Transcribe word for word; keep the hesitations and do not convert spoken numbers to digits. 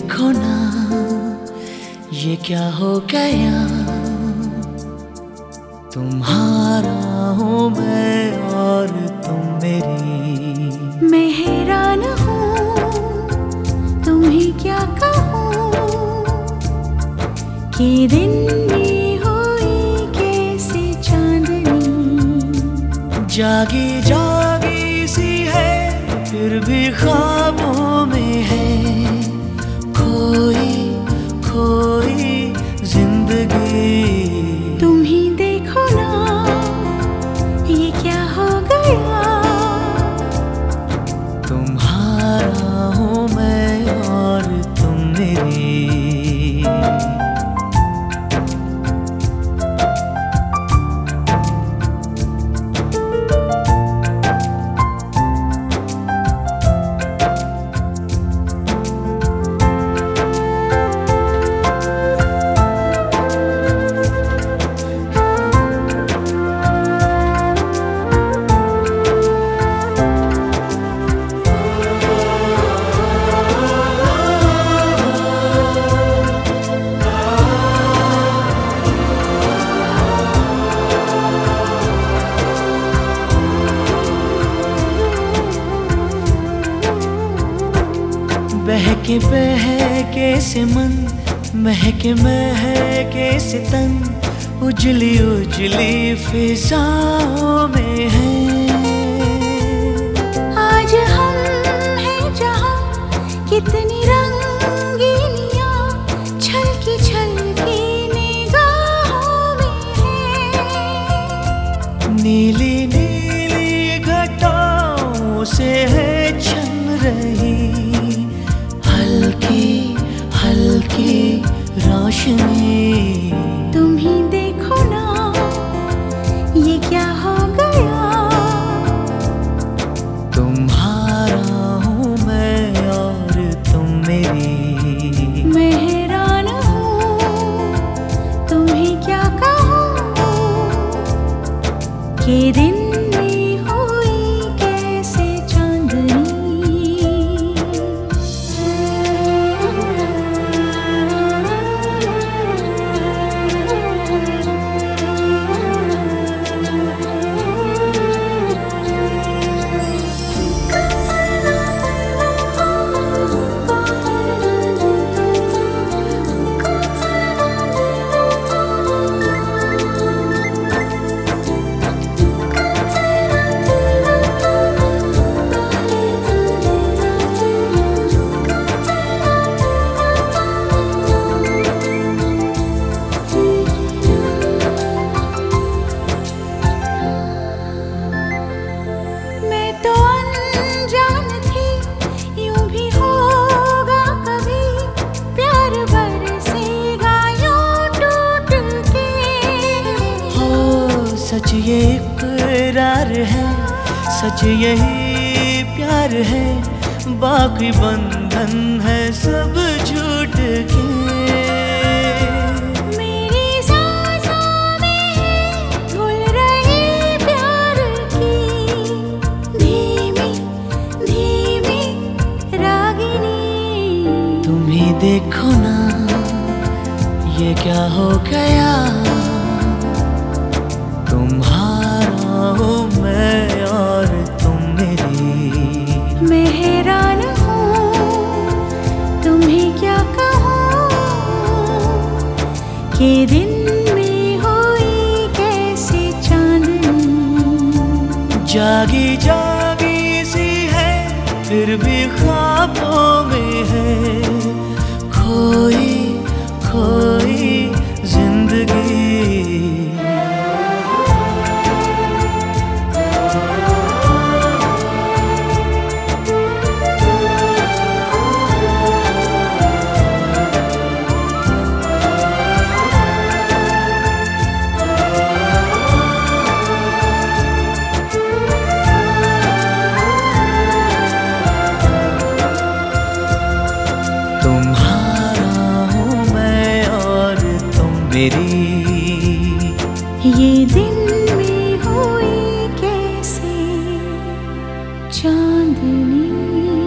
देखो ना ये क्या हो गया, तुम्हारा हूँ मैं और तुम मेरी। मैं हैरान हूँ तुम्हें क्या कहूँ कि दिन में हुई कैसे चांदनी। जागी जागी सी है फिर भी ख्वाबों में है, खोई खोई जिंदगी। तुम ही देखो ना ये क्या हो गया, तुम्हारा हूँ मैं और तुम मेरी। बहके बहके से मन, महके महके से तन, उजली उजली फिजाओं में है। आज हम हैं जहाँ कितनी रंगीनियाँ छलकी छलकी निगाहों में है। नीली नीली घटाओं से है छन रही हल्की हल्की रोशनी। तुम ही देखो ना ये क्या हो गया, तुम्हारा हूँ मैं और तुम मेरी। मैं हैरान हूँ तुम्हें क्या कहूँ कि दिन में हुई कैसे चांदनी। सच ये इकरार है, सच यही प्यार है, बाकी बंधन है सब झूठ के। मेरी सांसों में है घुल रही प्यार की धीमी धीमी रागिनी। तुम ही देखो ना ये क्या हो गया, तुम्हारा हूँ मैं और तुम मेरी। मैं हैरान हूँ तुम्हें क्या कहूँ कि दिन में हुई कैसे चांदनी। जागी जागी सी है फिर भी ख्वाबों में है, खोई खोई जिंदगी। ये दिन में हुई कैसे चांदनी।